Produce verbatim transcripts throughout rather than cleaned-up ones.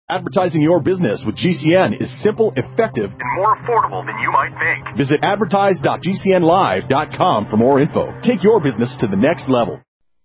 Advertising your business with G C N is simple, effective, and more affordable than you might think. Visit advertise dot g c n live dot com for more info. Take your business to the next level.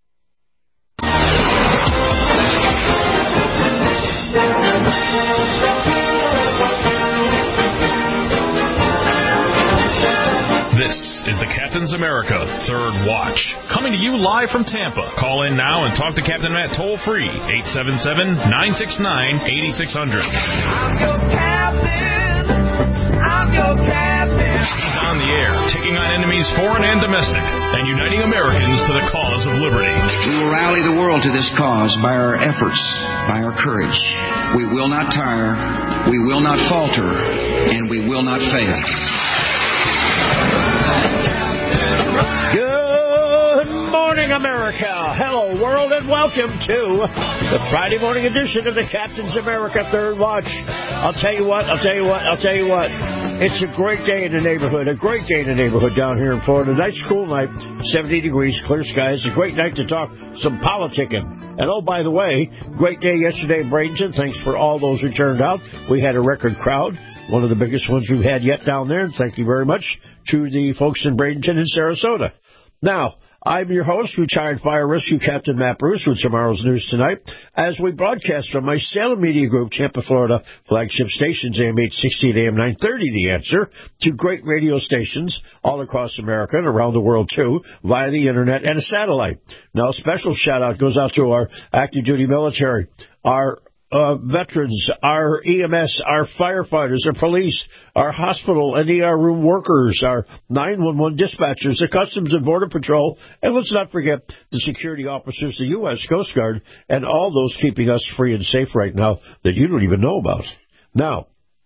This is the Captain's America Third Watch, coming to you live from Tampa. Call in now and talk to Captain Matt toll-free, eight seven seven, nine six nine, eight six zero zero. I'm your captain. I'm your captain. He's on the air, taking on enemies foreign and domestic, and uniting Americans to the cause of liberty. We will rally the world to this cause by our efforts, by our courage. We will not tire, we will not falter, and we will not fail. Good morning, America. Hello, world, and welcome to the Friday morning edition of the Captain's America Third Watch. I'll tell you what, I'll tell you what, I'll tell you what. It's a great day in the neighborhood, a great day in the neighborhood down here in Florida. Nice cool night, seventy degrees, clear skies. A great night to talk some politicking. And oh, by the way, great day yesterday in Bradenton. Thanks for all those who turned out. We had a record crowd, one of the biggest ones we've had yet down there. And thank you very much to the folks in Bradenton and Sarasota. Now, I'm your host, retired fire rescue Captain Matt Bruce, with tomorrow's news tonight, as we broadcast from my Salem Media Group, Tampa, Florida, flagship stations, A M eight sixty and A M nine thirty, The Answer, to great radio stations all across America and around the world, too, via the Internet and a satellite. Now, a special shout-out goes out to our active duty military, our Uh, veterans, our E M S, our firefighters, our police, our hospital and E R room workers, our nine one one dispatchers, the Customs and Border Patrol, and let's not forget the security officers, the U S Coast Guard, and all those keeping us free and safe right now that you don't even know about. Now,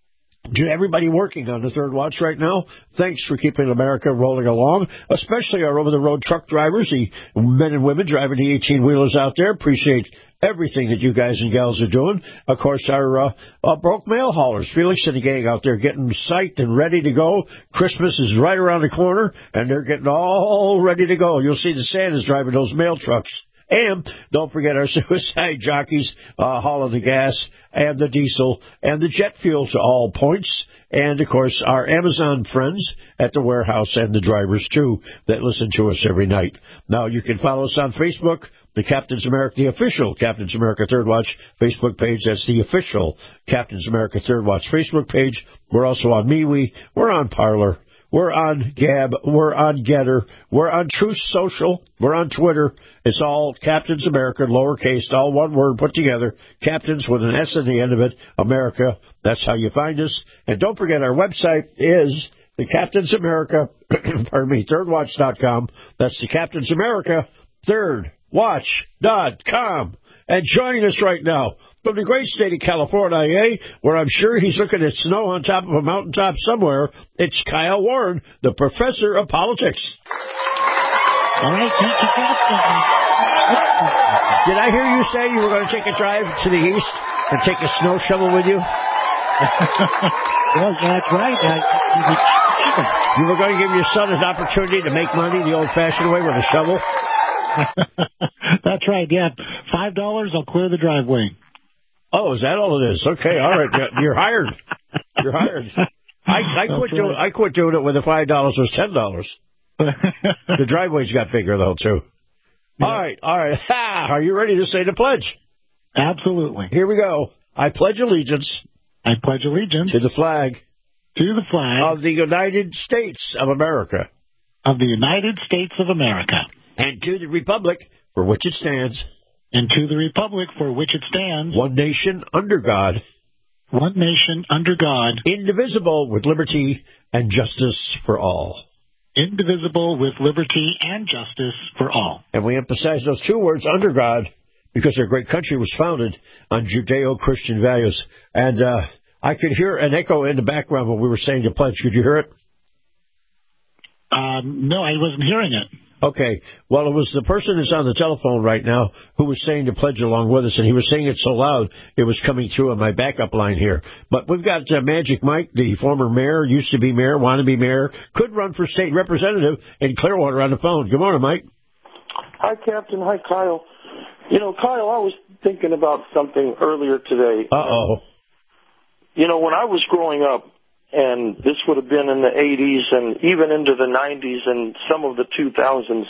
to everybody working on the Third Watch right now, thanks for keeping America rolling along, especially our over-the-road truck drivers, the men and women driving the eighteen-wheelers out there. Appreciate everything that you guys and gals are doing. Of course, our uh, uh, broke mail haulers, Felix and the gang out there getting psyched and ready to go. Christmas is right around the corner, and they're getting all ready to go. You'll see the Santas driving those mail trucks. And don't forget our suicide jockeys uh, hauling the gas and the diesel and the jet fuel to all points. And, of course, our Amazon friends at the warehouse and the drivers, too, that listen to us every night. Now, you can follow us on Facebook, the Captain's America, the official Captain's America Third Watch Facebook page. That's the official Captain's America Third Watch Facebook page. We're also on MeWe. We're on Parler. We're on Gab, we're on Getter, we're on Truth Social, we're on Twitter. It's all Captain's America, lowercase, all one word put together. Captains with an S at the end of it, America. That's how you find us. And don't forget, our website is the Captain's America, pardon me, third watch dot com. That's the Captain's America, third watch dot com. And joining us right now from the great state of California, where I'm sure he's looking at snow on top of a mountaintop somewhere, it's Kyle Warren, the professor of politics. All right, thank you, Captain. Did I hear you say you were going to take a drive to the east and take a snow shovel with you? Well, that's right. I, you were going to give your son an opportunity to make money the old-fashioned way with a shovel? That's right, yeah. Five dollars, I'll clear the driveway. Oh, is that all it is? Okay, all right. You're hired. You're hired. I, I quit right. doing I quit doing it when the five dollars was ten dollars. The driveway's got bigger though too. Yeah. All right, all right. Ha! Are you ready to say the pledge? Absolutely. Here we go. I pledge allegiance. I pledge allegiance to the flag. To the flag of the United States of America. Of the United States of America. And to the republic for which it stands. And to the republic for which it stands. One nation under God. One nation under God. Indivisible with liberty and justice for all. Indivisible with liberty and justice for all. And we emphasize those two words, under God, because our great country was founded on Judeo-Christian values. And uh, I could hear an echo in the background when we were saying the pledge. Could you hear it? Um, no, I wasn't hearing it. Okay. Well, it was the person that's on the telephone right now who was saying the pledge along with us, and he was saying it so loud it was coming through on my backup line here. But we've got uh, Magic Mike, the former mayor, used to be mayor, wannabe mayor, could run for state representative in Clearwater on the phone. Good morning, Mike. Hi, Captain. Hi, Kyle. You know, Kyle, I was thinking about something earlier today. Uh-oh. You know, when I was growing up, and this would have been in the eighties and even into the nineties and some of the two thousands,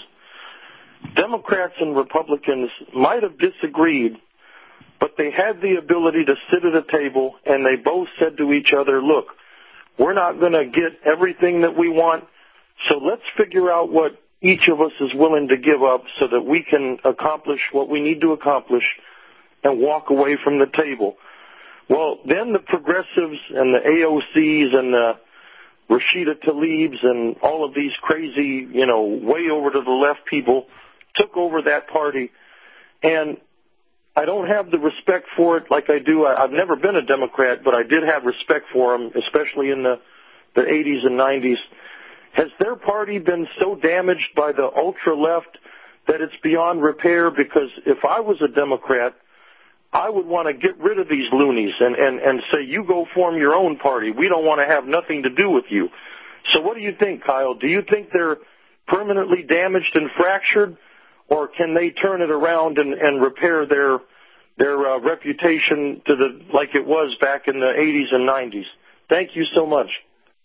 Democrats and Republicans might have disagreed, but they had the ability to sit at a table, and they both said to each other, look, we're not going to get everything that we want, so let's figure out what each of us is willing to give up so that we can accomplish what we need to accomplish and walk away from the table. Well, then the progressives and the A O Cs and the Rashida Tlaibs and all of these crazy, you know, way over to the left people took over that party. And I don't have the respect for it like I do. I, I've never been a Democrat, but I did have respect for them, especially in the, the eighties and nineties. Has their party been so damaged by the ultra-left that it's beyond repair? Because if I was a Democrat, I would want to get rid of these loonies and, and, and say, you go form your own party. We don't want to have nothing to do with you. So what do you think, Kyle? Do you think they're permanently damaged and fractured, or can they turn it around and, and repair their their uh, reputation to the like it was back in the eighties and nineties? Thank you so much.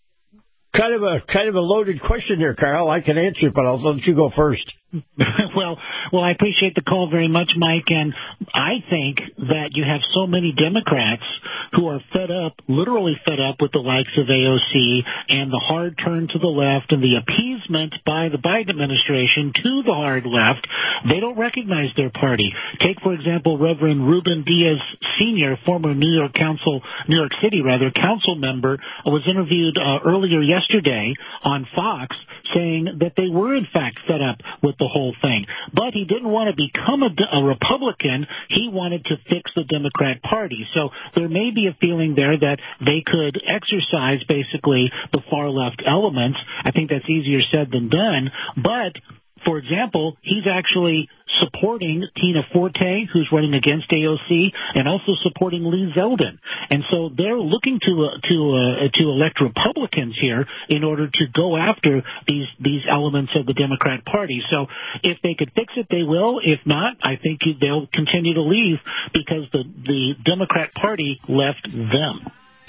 Kind of a kind of a loaded question there, Carl. I can answer it, but I'll let you go first. well, well, I appreciate the call very much, Mike, and I think that you have so many Democrats who are fed up, literally fed up with the likes of A O C and the hard turn to the left and the appeasement by the Biden administration to the hard left. They don't recognize their party. Take, for example, Reverend Ruben Diaz Senior, former New York Council, New York City, rather, council member, was interviewed uh, earlier yesterday on Fox saying that they were, in fact, fed up with the whole thing. But he didn't want to become a, a Republican. He wanted to fix the Democrat Party. So there may be a feeling there that they could exercise basically the far left elements. I think that's easier said than done. But for example, he's actually supporting Tina Forte, who's running against A O C, and also supporting Lee Zeldin. And so they're looking to uh, to uh, to elect Republicans here in order to go after these these elements of the Democrat Party. So if they could fix it, they will. If not, I think they'll continue to leave because the the Democrat Party left them.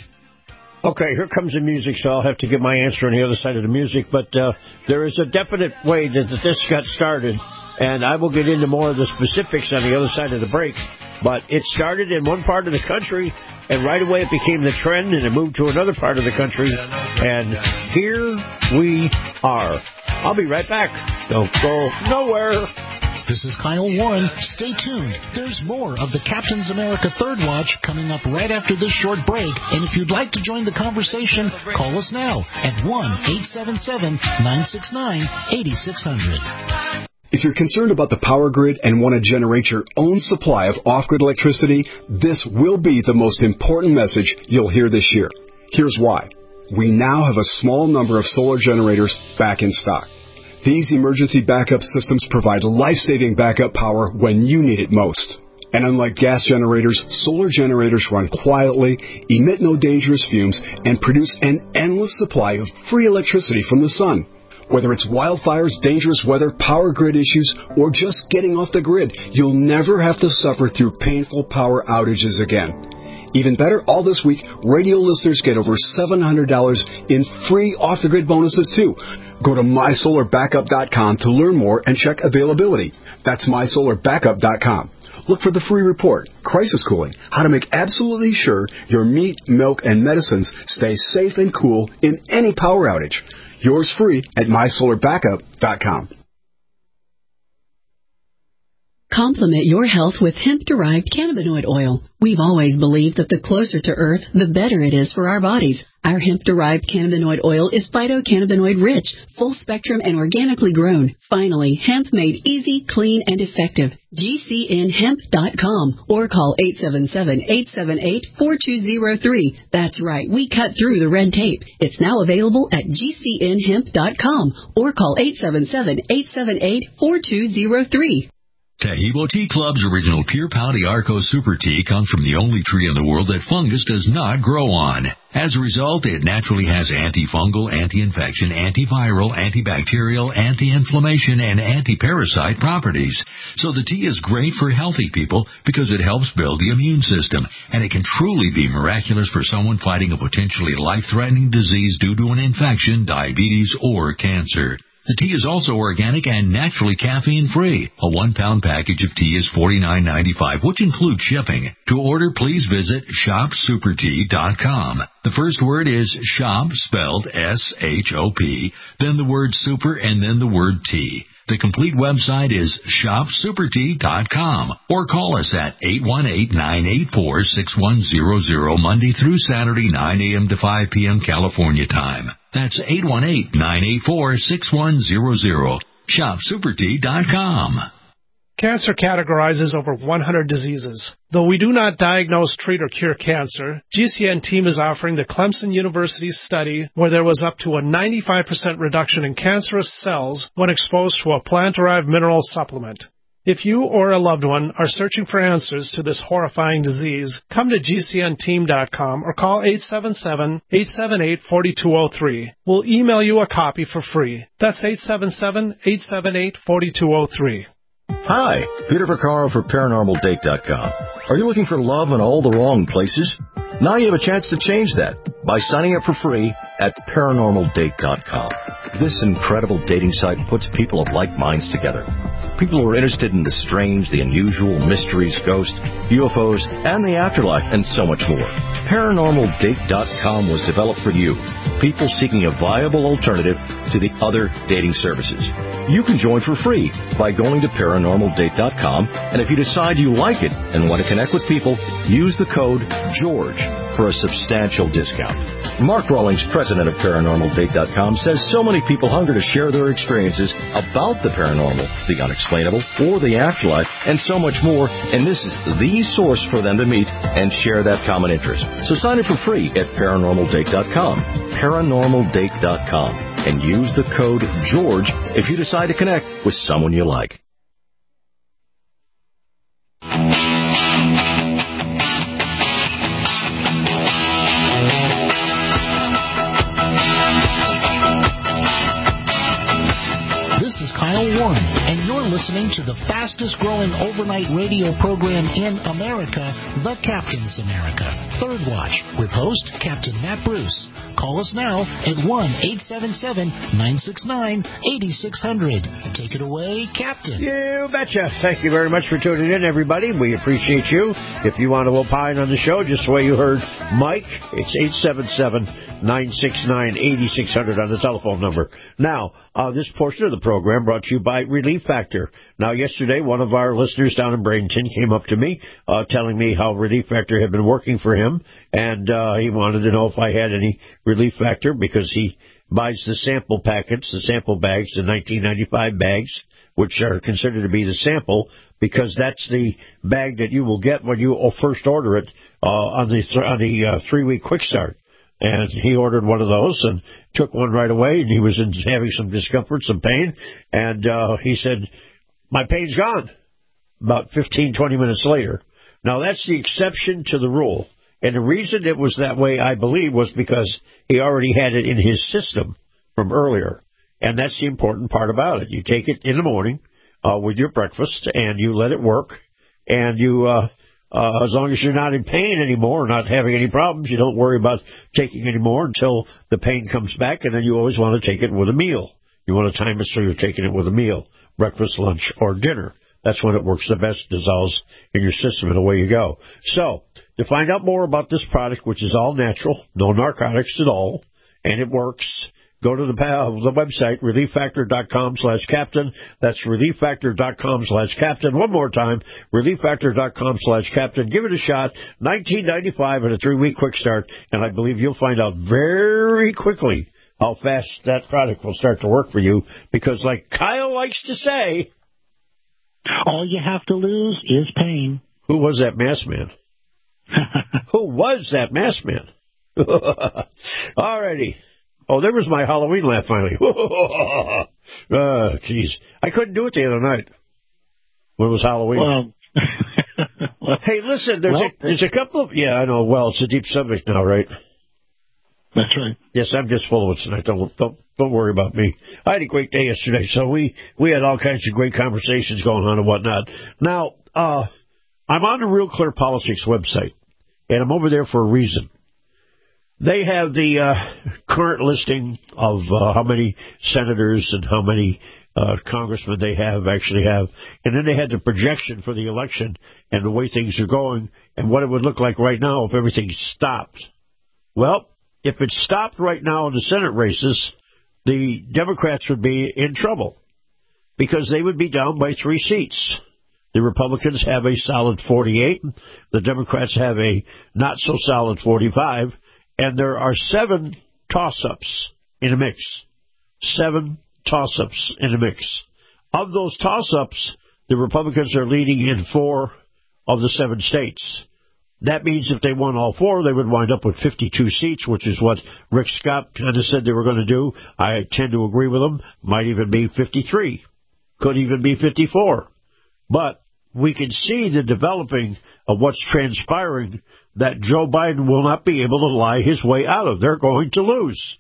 Okay, here comes the music, so I'll have to give my answer on the other side of the music. But uh, there is a definite way that this got started, and I will get into more of the specifics on the other side of the break. But it started in one part of the country, and right away it became the trend, and it moved to another part of the country. And here we are. I'll be right back. Don't go nowhere. This is Kyle Warren. Stay tuned. There's more of the Captain's America Third Watch coming up right after this short break. And if you'd like to join the conversation, call us now at one eight seven seven, nine six nine, eight six zero zero. If you're concerned about the power grid and want to generate your own supply of off-grid electricity, this will be the most important message you'll hear this year. Here's why. We now have a small number of solar generators back in stock. These emergency backup systems provide life-saving backup power when you need it most. And unlike gas generators, solar generators run quietly, emit no dangerous fumes, and produce an endless supply of free electricity from the sun. Whether it's wildfires, dangerous weather, power grid issues, or just getting off the grid, you'll never have to suffer through painful power outages again. Even better, all this week, radio listeners get over seven hundred dollars in free off-the-grid bonuses, too. Go to my solar backup dot com to learn more and check availability. That's my solar backup dot com. Look for the free report, Crisis Cooling, how to make absolutely sure your meat, milk, and medicines stay safe and cool in any power outage. Yours free at my solar backup dot com. Complement your health with hemp-derived cannabinoid oil. We've always believed that the closer to Earth, the better it is for our bodies. Our hemp-derived cannabinoid oil is phytocannabinoid-rich, full-spectrum, and organically grown. Finally, hemp made easy, clean, and effective. G C N hemp dot com or call eight seven seven, eight seven eight, four two zero three. That's right, we cut through the red tape. It's now available at G C N hemp dot com or call eight seven seven, eight seven eight, four two zero three. Tahibo Tea Club's original Pure Pau d'Arco Super Tea comes from the only tree in the world that fungus does not grow on. As a result, it naturally has antifungal, anti-infection, antiviral, antibacterial, anti-inflammation, and anti-parasite properties. So the tea is great for healthy people because it helps build the immune system, and it can truly be miraculous for someone fighting a potentially life-threatening disease due to an infection, diabetes, or cancer. The tea is also organic and naturally caffeine-free. A one-pound package of tea is forty-nine ninety-five, which includes shipping. To order, please visit shop super tea dot com. The first word is shop, spelled S H O P, then the word super, and then the word tea. The complete website is shop super tea dot com, or call us at eight one eight, nine eight four, six one zero zero Monday through Saturday, nine a.m. to five p.m. California time. That's eight one eight, nine eight four, six one zero zero. shop super tea dot com. Cancer categorizes over one hundred diseases. Though we do not diagnose, treat, or cure cancer, G C N team is offering the Clemson University study where there was up to a ninety-five percent reduction in cancerous cells when exposed to a plant-derived mineral supplement. If you or a loved one are searching for answers to this horrifying disease, come to G C N team dot com or call eight seven seven, eight seven eight, four two zero three. We'll email you a copy for free. That's eight seven seven, eight seven eight, four two zero three. Hi, Peter Vaccaro for paranormal date dot com. Are you looking for love in all the wrong places? Now you have a chance to change that by signing up for free at paranormal date dot com. This incredible dating site puts people of like minds together. People who are interested in the strange, the unusual, mysteries, ghosts, U F Os, and the afterlife, and so much more. paranormal date dot com was developed for you, people seeking a viable alternative to the other dating services. You can join for free by going to paranormal date dot com, and if you decide you like it and want to connect with people, use the code GEORGE for a substantial discount. Mark Rawlings, president of paranormal date dot com, says so many people hunger to share their experiences about the paranormal, the unexplainable, or the afterlife, and so much more, and this is the source for them to meet and share that common interest. So sign up for free at paranormal date dot com, paranormal date dot com, and use the code GEORGE if you decide to connect with someone you like. This is Kyle Warren, and you're listening to the fastest growing overnight radio program in America, The Captain's America, Third Watch, with host Captain Matt Bruce. Call us now at one eight seven seven, nine six nine, eight six zero zero. Take it away, Captain. You betcha. Thank you very much for tuning in, everybody. We appreciate you. If you want to opine on the show, just the way you heard Mike, it's eight seven seven, nine six nine, eight six zero zero on the telephone number. Now, uh, this portion of the program brought to you by Relief Factor. Now, yesterday, one of our listeners down in Bradenton came up to me uh, telling me how Relief Factor had been working for him, and uh, he wanted to know if I had any Relief Factor because he buys the sample packets, the sample bags, the nineteen ninety-five bags, which are considered to be the sample because that's the bag that you will get when you first order it uh, on the th- on the uh, three-week quick start. And he ordered one of those and took one right away, and he was in, having some discomfort, some pain, and uh, he said, my pain's gone, about fifteen, twenty minutes later. Now, that's the exception to the rule. And the reason it was that way, I believe, was because he already had it in his system from earlier. And that's the important part about it. You take it in the morning uh, with your breakfast, and you let it work. And you, uh, uh, as long as you're not in pain anymore, not having any problems, you don't worry about taking any more until the pain comes back. And then you always want to take it with a meal. You want to time it so you're taking it with a meal, breakfast, lunch, or dinner. That's when it works the best, dissolves in your system, and away you go. So, to find out more about this product, which is all natural, no narcotics at all, and it works, go to the, the website, relief factor dot com slash captain. That's relief factor dot com slash captain. One more time, relief factor dot com slash captain. Give it a shot. nineteen ninety-five and a three-week quick start, and I believe you'll find out very quickly how fast that product will start to work for you, because like Kyle likes to say, all you have to lose is pain. Who was that masked man? Who was that masked man? All righty. Oh, there was my Halloween laugh finally. uh, jeez. I couldn't do it the other night. when it was Halloween. Well, hey, listen, there's, well, a, there's a couple of... Yeah, I know. Well, it's a deep subject now, right? That's right. Yes, I'm just full of it tonight. Don't, don't, don't worry about me. I had a great day yesterday, so we, we had all kinds of great conversations going on and whatnot. Now, uh, I'm on the Real Clear Politics website, and I'm over there for a reason. They have the uh, current listing of uh, how many senators and how many uh, congressmen they have actually have. And then they had the projection for the election and the way things are going and what it would look like right now if everything stopped. Well, if it stopped right now in the Senate races, the Democrats would be in trouble because they would be down by three seats. The Republicans have a solid forty-eight. The Democrats have a not-so-solid forty-five. And there are seven toss-ups in the mix. Seven toss-ups in the mix. Of those toss-ups, the Republicans are leading in four of the seven states. That means if they won all four, they would wind up with fifty-two seats, which is what Rick Scott kind of said they were going to do. I tend to agree with him. Might even be fifty-three. Could even be fifty-four. But we can see the developing of what's transpiring that Joe Biden will not be able to lie his way out of. They're going to lose.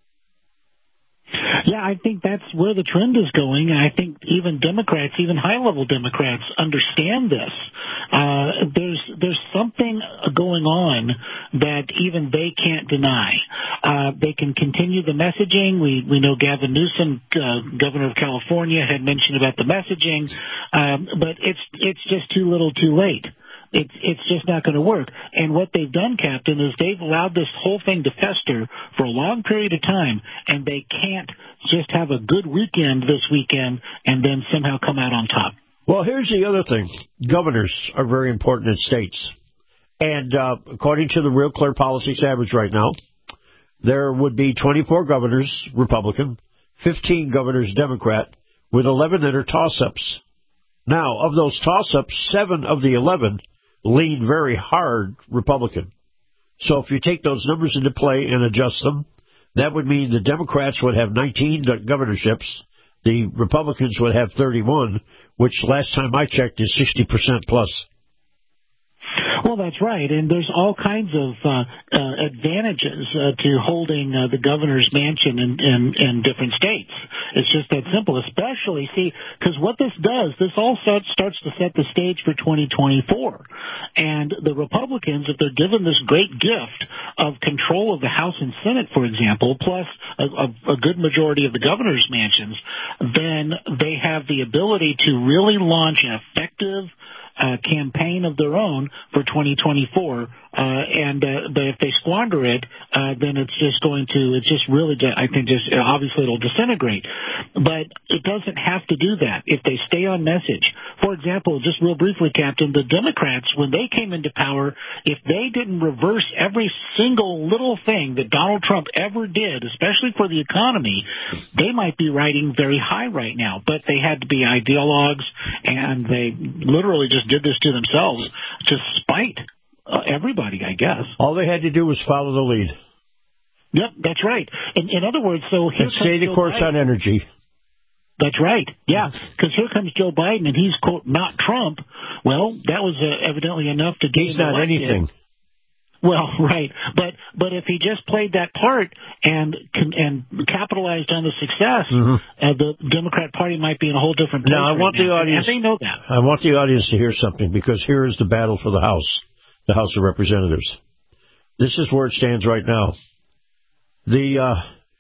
Yeah, I think that's where the trend is going. And I think even Democrats, even high-level Democrats, understand this. Uh, there's there's something going on that even they can't deny. Uh, they can continue the messaging. We we know Gavin Newsom, uh, governor of California, had mentioned about the messaging, um, but it's it's just too little, too late. It's it's just not going to work. And what they've done, Captain, is they've allowed this whole thing to fester for a long period of time, and they can't just have a good weekend this weekend and then somehow come out on top. Well, here's the other thing. Governors are very important in states. And uh, according to the Real Clear Politics average right now, there would be twenty-four governors, Republican, fifteen governors, Democrat, with eleven that are toss-ups. Now, of those toss-ups, seven of the eleven lean very hard Republican. So if you take those numbers into play and adjust them, that would mean the Democrats would have nineteen governorships, the Republicans would have thirty-one, which last time I checked is sixty percent plus. Well, that's right, and there's all kinds of uh, uh, advantages uh, to holding uh, the governor's mansion in, in, in different states. It's just that simple, especially, see, because what this does, this all starts to set the stage for twenty twenty-four. And the Republicans, if they're given this great gift of control of the House and Senate, for example, plus a, a, a good majority of the governor's mansions, then they have the ability to really launch an effective Uh, campaign of their own for twenty twenty-four, uh, and uh, but if they squander it, uh, then it's just going to, it's just really, I think, just obviously it'll disintegrate. But it doesn't have to do that if they stay on message. For example, just real briefly, Captain, the Democrats, when they came into power, if they didn't reverse every single little thing that Donald Trump ever did, especially for the economy, they might be riding very high right now. But they had to be ideologues, and they literally just did this to themselves to spite uh, everybody, I guess. All they had to do was follow the lead. Yep, that's right. In, in other words, so here and stay the course Biden. On energy. That's right. Yeah, because here comes Joe Biden, and he's, quote, not Trump. Well, that was uh, evidently enough to get He's not elected. anything. Well, right, but but if he just played that part and and capitalized on the success, mm-hmm. uh, the Democrat Party might be in a whole different place. Now, I right want now. the audience. And they know that. I want the audience to hear something, because here is the battle for the House, the House of Representatives. This is where it stands right now. The uh,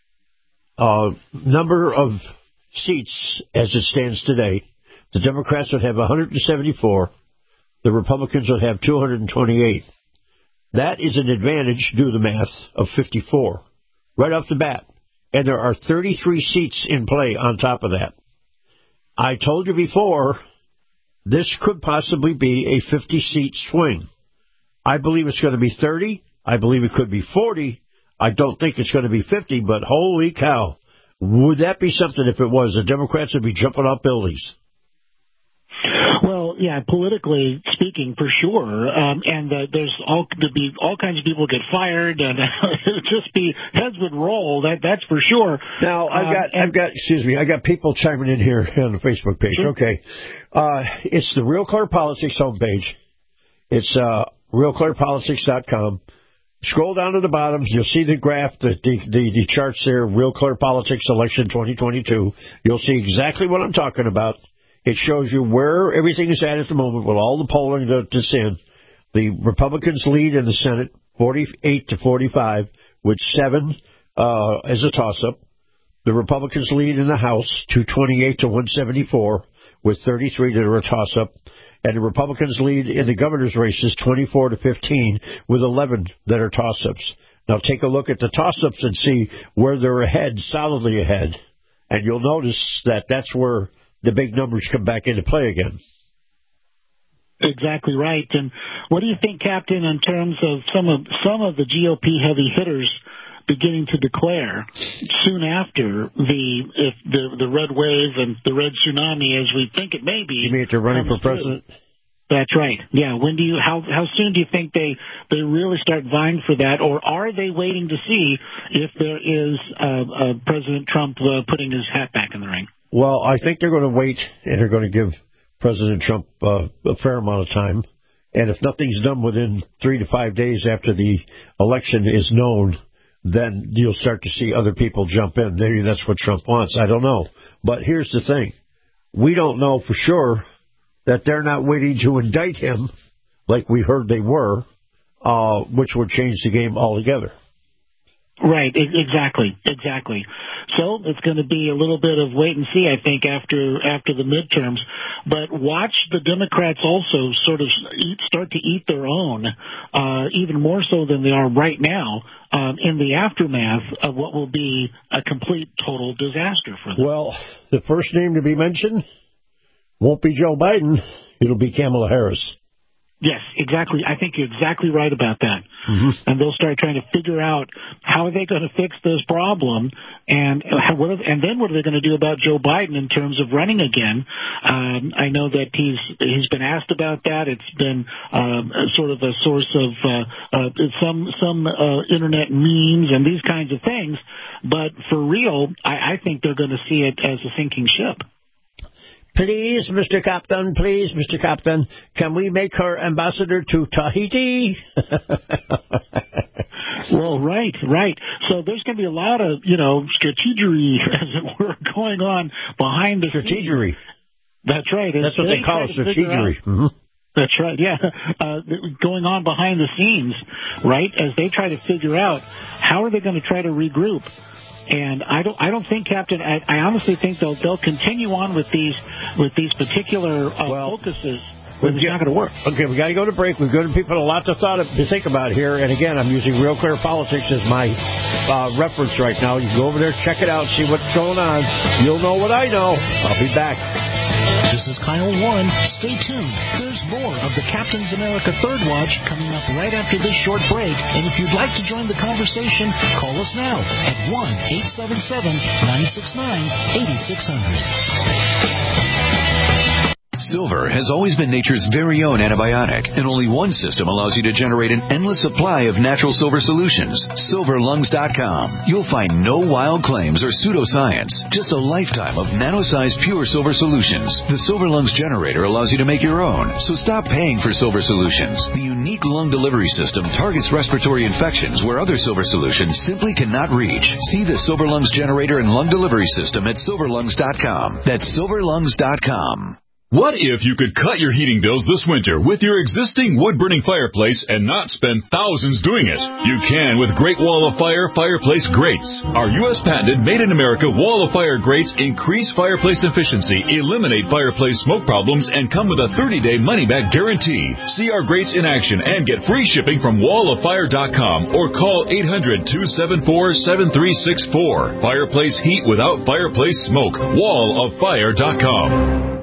uh, number of seats, as it stands today, the Democrats would have one hundred seventy-four. The Republicans would have two hundred twenty-eight. That is an advantage, do the math, of fifty-four, right off the bat. And there are thirty-three seats in play on top of that. I told you before, this could possibly be a fifty-seat swing. I believe it's going to be thirty. I believe it could be forty. I don't think it's going to be fifty, but holy cow. Would that be something if it was? The Democrats would be jumping off buildings. Well, yeah, politically speaking, for sure, um, and uh, there's all to be all kinds of people get fired, and it'd just be heads would roll. That that's for sure. Now I've got um, and, I've got excuse me, I got people chiming in here on the Facebook page. Sure. Okay, uh, it's the Real Clear Politics homepage. It's uh, real clear politics dot com. Scroll down to the bottom. You'll see the graph, the the, the, the charts there. Real Clear Politics Election twenty twenty-two. You'll see exactly what I'm talking about. It shows you where everything is at at the moment with all the polling that's in. The Republicans lead in the Senate, forty-eight to forty-five, with seven uh, as a toss-up. The Republicans lead in the House, two twenty-eight to one seventy-four, with thirty-three that are a toss-up. And the Republicans lead in the governor's races, twenty-four to fifteen, with eleven that are toss-ups. Now take a look at the toss-ups and see where they're ahead, solidly ahead. And you'll notice that that's where the big numbers come back into play again. Exactly right. And what do you think, Captain, in terms of some of some of the G O P heavy hitters beginning to declare soon after the if the the red wave and the red tsunami, as we think it may be? You mean if they're running for president? Through? That's right. Yeah. When do you? How how soon do you think they they really start vying for that, or are they waiting to see if there is uh, uh, President Trump uh, putting his hat back in the ring? Well, I think they're going to wait, and they're going to give President Trump uh, a fair amount of time. And if nothing's done within three to five days after the election is known, then you'll start to see other people jump in. Maybe that's what Trump wants. I don't know. But here's the thing. We don't know for sure that they're not waiting to indict him like we heard they were, uh, which would change the game altogether. Right, exactly, exactly. So it's going to be a little bit of wait and see, I think, after after the midterms. But watch the Democrats also sort of eat, start to eat their own, uh, even more so than they are right now, um, in the aftermath of what will be a complete, total disaster for them. Well, the first name to be mentioned won't be Joe Biden. It'll be Kamala Harris. Yes, exactly. I think you're exactly right about that. Mm-hmm. And they'll start trying to figure out how are they going to fix this problem, and how, what are, and then what are they going to do about Joe Biden in terms of running again? Um, I know that he's he's been asked about that. It's been um, sort of a source of uh, uh, some some uh, internet memes and these kinds of things. But for real, I, I think they're going to see it as a sinking ship. Please, Mister Captain, please, Mister Captain, can we make her ambassador to Tahiti? Well, right, right. So there's going to be a lot of, you know, strategery, as it were, going on behind the strategery. scenes. That's right. That's what they call it, strategery. Mm-hmm. That's right, yeah. Uh, going on behind the scenes, right, as they try to figure out how are they going to try to regroup. And I don't, I don't think, Captain. I, I honestly think they'll they'll continue on with these with these particular uh, well, focuses. But it's not going to work. Okay, we got to go to break. We've given people a lot to thought of, to think about here. And again, I'm using Real Clear Politics as my uh, reference right now. You can go over there, check it out, see what's going on. You'll know what I know. I'll be back. This is Kyle Warren. Stay tuned. There's more of the Captain's America Third Watch coming up right after this short break. And if you'd like to join the conversation, call us now at one eight seven seven, nine six nine, eight six zero zero. Silver has always been nature's very own antibiotic, and only one system allows you to generate an endless supply of natural silver solutions. silver lungs dot com. You'll find no wild claims or pseudoscience, just a lifetime of nano-sized pure silver solutions. The Silver Lungs generator allows you to make your own, so stop paying for silver solutions. The unique lung delivery system targets respiratory infections where other silver solutions simply cannot reach. See the Silver Lungs generator and lung delivery system at silver lungs dot com. That's silver lungs dot com. What if you could cut your heating bills this winter with your existing wood-burning fireplace and not spend thousands doing it? You can with Great Wall of Fire Fireplace Grates. Our U S patented made-in-America Wall of Fire grates increase fireplace efficiency, eliminate fireplace smoke problems, and come with a thirty-day money-back guarantee. See our grates in action and get free shipping from wall of fire dot com or call eight hundred, two seven four, seven three six four. Fireplace heat without fireplace smoke. wall of fire dot com.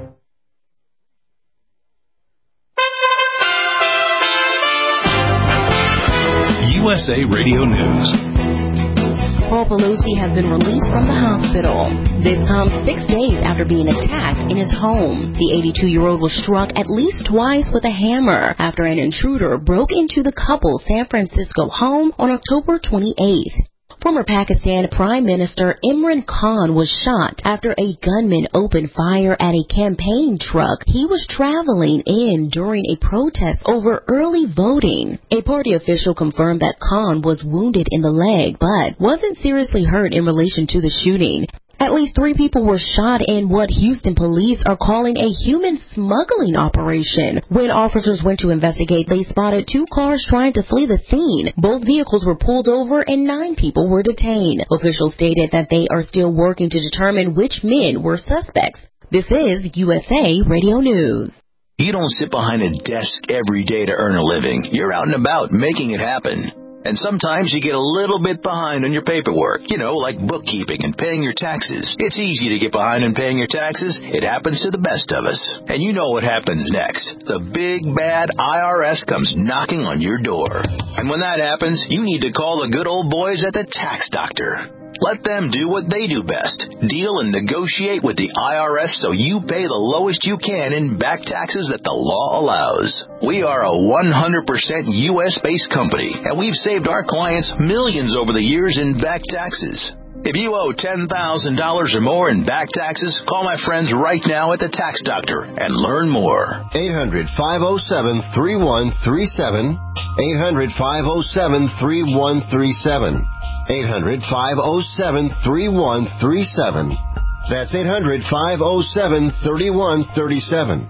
U S A Radio News. Paul Pelosi has been released from the hospital. This comes six days after being attacked in his home. The eighty-two-year-old was struck at least twice with a hammer after an intruder broke into the couple's San Francisco home on October twenty-eighth. Former Pakistan Prime Minister Imran Khan was shot after a gunman opened fire at a campaign truck he was traveling in during a protest over early voting. A party official confirmed that Khan was wounded in the leg but wasn't seriously hurt in relation to the shooting. At least three people were shot in what Houston police are calling a human smuggling operation. When officers went to investigate, they spotted two cars trying to flee the scene. Both vehicles were pulled over and nine people were detained. Officials stated that they are still working to determine which men were suspects. This is U S A Radio News. You don't sit behind a desk every day to earn a living. You're out and about making it happen. And sometimes you get a little bit behind on your paperwork, you know, like bookkeeping and paying your taxes. It's easy to get behind on paying your taxes. It happens to the best of us. And you know what happens next. The big, bad I R S comes knocking on your door. And when that happens, you need to call the good old boys at the Tax Doctor. Let them do what they do best. Deal and negotiate with the I R S so you pay the lowest you can in back taxes that the law allows. We are a one hundred percent U S-based company, and we've saved our clients millions over the years in back taxes. If you owe ten thousand dollars or more in back taxes, call my friends right now at the Tax Doctor and learn more. eight hundred, five oh seven, three one three seven. eight hundred, five oh seven, three one three seven. eight hundred, five oh seven, three one three seven. That's eight hundred, five oh seven, three one three seven.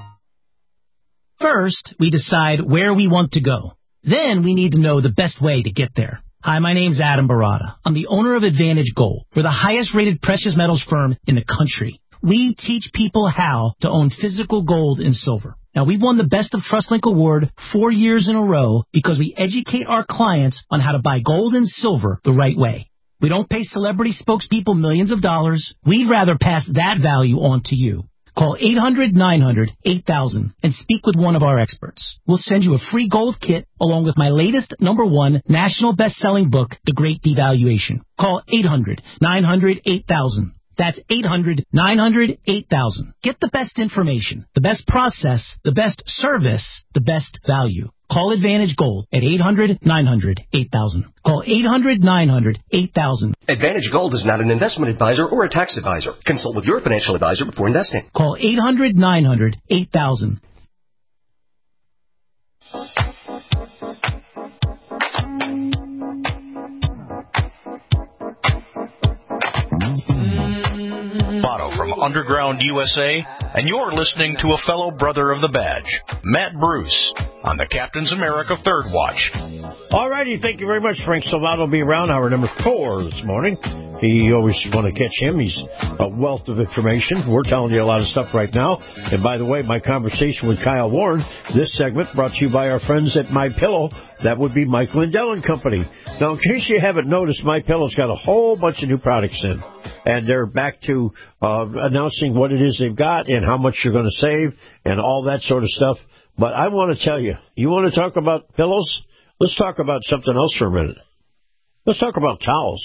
First, we decide where we want to go. Then we need to know the best way to get there. Hi, my name's Adam Barada. I'm the owner of Advantage Gold. We're the highest-rated precious metals firm in the country. We teach people how to own physical gold and silver. Now, we've won the Best of TrustLink Award four years in a row because we educate our clients on how to buy gold and silver the right way. We don't pay celebrity spokespeople millions of dollars. We'd rather pass that value on to you. Call eight hundred, nine hundred, eight thousand and speak with one of our experts. We'll send you a free gold kit along with my latest number one national best-selling book, The Great Devaluation. Call eight hundred, nine hundred, eight thousand. That's eight hundred, nine hundred, eight thousand. Get the best information, the best process, the best service, the best value. Call Advantage Gold at eight hundred, nine hundred, eight thousand. Call eight hundred, nine hundred, eight thousand. Advantage Gold is not an investment advisor or a tax advisor. Consult with your financial advisor before investing. Call eight hundred, nine hundred, eight thousand. Otto from Underground U S A, and you're listening to a fellow brother of the badge, Matt Bruce, on the Captain's America Third Watch. All righty, thank you very much. Frank Salvato will be around hour number four this morning. You always want to catch him. He's a wealth of information. We're telling you a lot of stuff right now. And by the way, my conversation with Kyle Warren, this segment brought to you by our friends at MyPillow. That would be Mike Lindell and Company. Now, in case you haven't noticed, MyPillow's got a whole bunch of new products in. And they're back to uh, announcing what it is they've got and how much you're going to save and all that sort of stuff. But I want to tell you, you want to talk about pillows? Let's talk about something else for a minute. Let's talk about towels.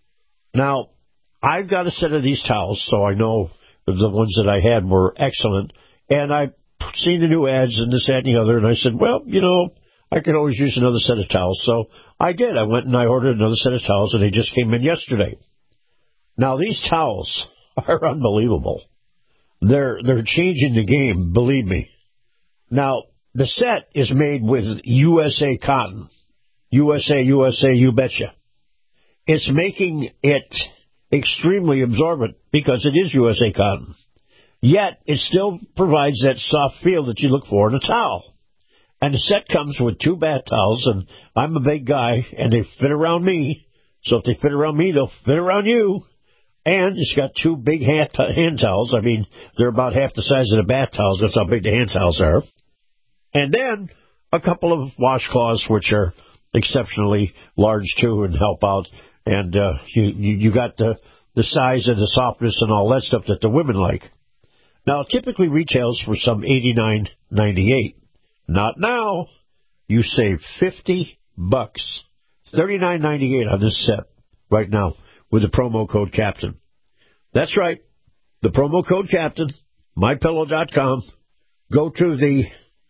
Now, I've got a set of these towels, so I know the ones that I had were excellent. And I've seen the new ads and this, that, and the other, and I said, well, you know, I could always use another set of towels. So I did. I went and I ordered another set of towels, and they just came in yesterday. Now, these towels are unbelievable. They're they're changing the game, believe me. Now, the set is made with U S A cotton. U S A, U S A, you betcha. It's making it extremely absorbent because it is U S A cotton. Yet, it still provides that soft feel that you look for in a towel. And the set comes with two bath towels, and I'm a big guy, and they fit around me. So if they fit around me, they'll fit around you. And it's got two big hand, t- hand towels. I mean, they're about half the size of the bath towels. That's how big the hand towels are. And then a couple of washcloths, which are exceptionally large, too, and help out. And uh, you, you, you got the, the size and the softness and all that stuff that the women like. Now, it typically retails for some eighty-nine ninety-eight. Not now. You save fifty bucks. thirty-nine ninety-eight on this set right now with the promo code Captain. That's right. The promo code Captain, my pillow dot com. Go to the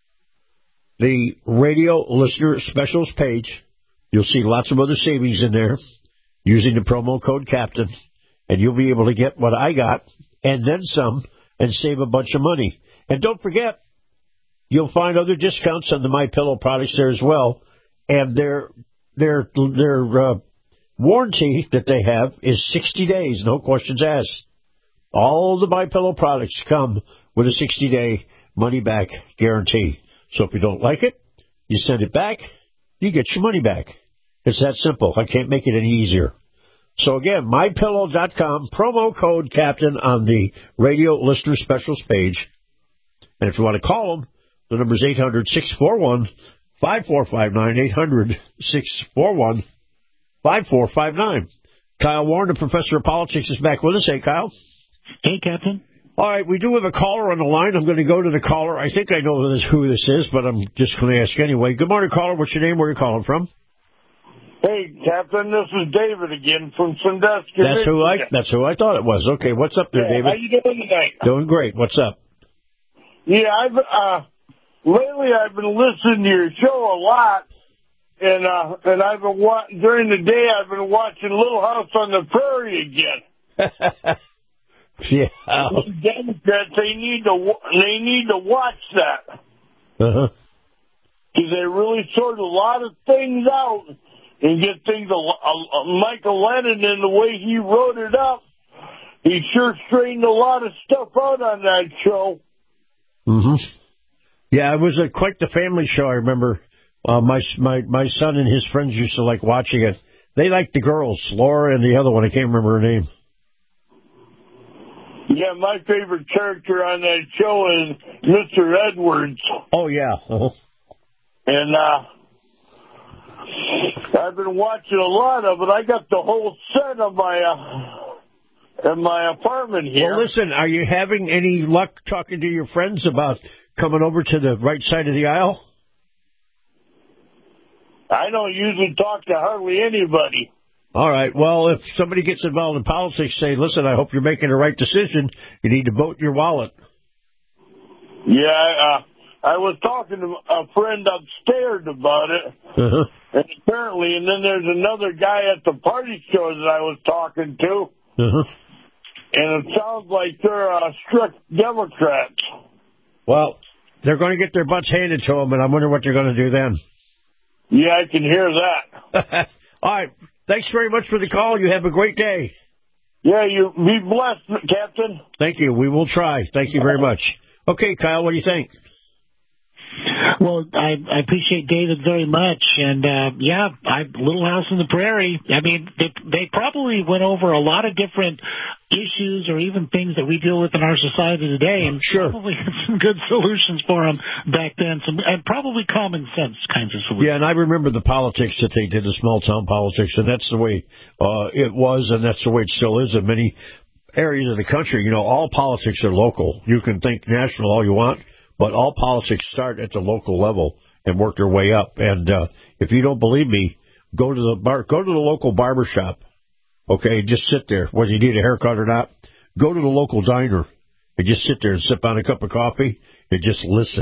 the radio listener specials page. You'll see lots of other savings in there using the promo code Captain, and you'll be able to get what I got and then some and save a bunch of money. And don't forget, you'll find other discounts on the MyPillow products there as well. And their their their uh, warranty that they have is sixty days, no questions asked. All the MyPillow products come with a sixty-day money-back guarantee. So if you don't like it, you send it back, you get your money back. It's that simple. I can't make it any easier. So again, my pillow dot com, promo code Captain on the radio listener specials page. And if you want to call them, the number is eight hundred, six four one, five four five nine, eight hundred, six four one, five four five nine. Kyle Warren, the professor of politics, is back with us. Hey, Kyle. Hey, Captain. All right, we do have a caller on the line. I'm going to go to the caller. I think I know this, who this is, but I'm just going to ask anyway. Good morning, caller. What's your name? Where are you calling from? Hey, Captain, this is David again from Sandusky. That's who I that's who I thought it was. Okay, what's up there, yeah, David? How you doing tonight? Doing great. What's up? Yeah, I've uh, lately I've been listening to your show a lot, and uh, and I've been wa- during the day I've been watching Little House on the Prairie again. Yeah. The Democrats, they need to they need to watch that. Uh huh. Because they really sort a lot of things out and get things. Uh, uh, Michael Lennon, and the way he wrote it up, he sure straightened a lot of stuff out on that show. Mm-hmm. Yeah, it was a, quite the family show. I remember uh, my my my son and his friends used to like watching it. They liked the girls, Laura and the other one. I can't remember her name. Yeah, my favorite character on that show is Mister Edwards. Oh, yeah. Uh-huh. And uh, I've been watching a lot of it. I got the whole set of my uh, in my apartment here. Well, listen, are you having any luck talking to your friends about coming over to the right side of the aisle? I don't usually talk to hardly anybody. All right. Well, if somebody gets involved in politics, say, listen, I hope you're making the right decision. You need to vote your wallet. Yeah, uh, I was talking to a friend upstairs about it. Uh-huh. And apparently, and then there's another guy at the party show that I was talking to. Uh-huh. And it sounds like they're uh, strict Democrats. Well, they're going to get their butts handed to them, and I wonder what they're going to do then. Yeah, I can hear that. All right. Thanks very much for the call. You have a great day. Yeah, you be blessed, Captain. Thank you. We will try. Thank you very much. Okay, Kyle, what do you think? Well, I, I appreciate David very much, and uh, yeah, I, Little House on the Prairie. I mean, they, they probably went over a lot of different issues or even things that we deal with in our society today, and sure. probably had some good solutions for them back then, some and probably common sense kinds of solutions. Yeah, and I remember the politics that they did, the small town politics, and that's the way uh, it was, and that's the way it still is in many areas of the country. You know, all politics are local. You can think national all you want, but all politics start at the local level and work their way up. And uh, if you don't believe me, go to the bar, go to the local barber shop. Okay, just sit there, whether you need a haircut or not. Go to the local diner and just sit there and sip on a cup of coffee and just listen.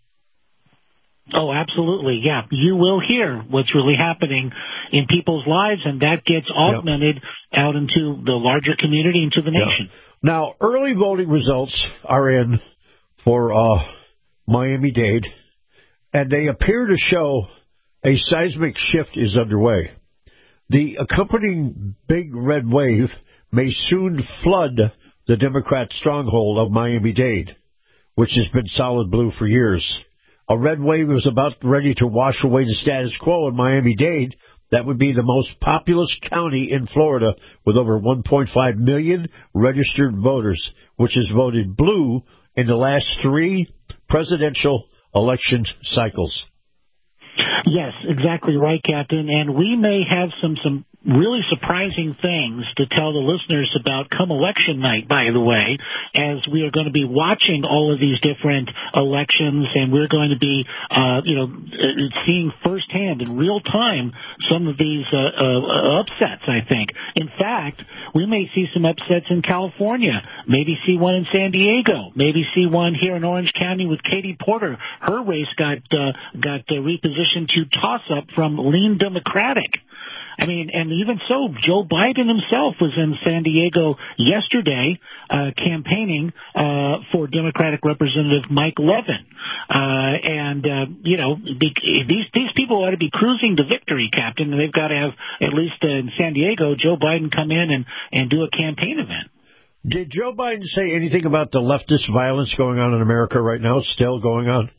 Oh, absolutely, yeah. You will hear what's really happening in people's lives, and that gets augmented yep. out into the larger community, into the nation. Yep. Now, early voting results are in for uh, Miami-Dade, and they appear to show a seismic shift is underway. The accompanying big red wave may soon flood the Democrat stronghold of Miami-Dade, which has been solid blue for years. A red wave is about ready to wash away the status quo in Miami-Dade. That would be the most populous county in Florida with over one point five million registered voters, which has voted blue in the last three presidential election cycles. Yes, exactly right, Captain. And we may have some, some really surprising things to tell the listeners about come election night, by the way, as we are going to be watching all of these different elections, and we're going to be, uh, you know, seeing firsthand in real time some of these uh, uh, upsets, I think. In fact, we may see some upsets in California, maybe see one in San Diego, maybe see one here in Orange County with Katie Porter. Her race got uh, got uh, repositioned to toss-up from lean Democratic. I mean, and even so, Joe Biden himself was in San Diego yesterday uh, campaigning uh, for Democratic Representative Mike Levin. Uh, and, uh, you know, be, these these people ought to be cruising to victory, Captain, and they've got to have, at least in San Diego, Joe Biden come in and, and do a campaign event. Did Joe Biden say anything about the leftist violence going on in America right now? It's still going on?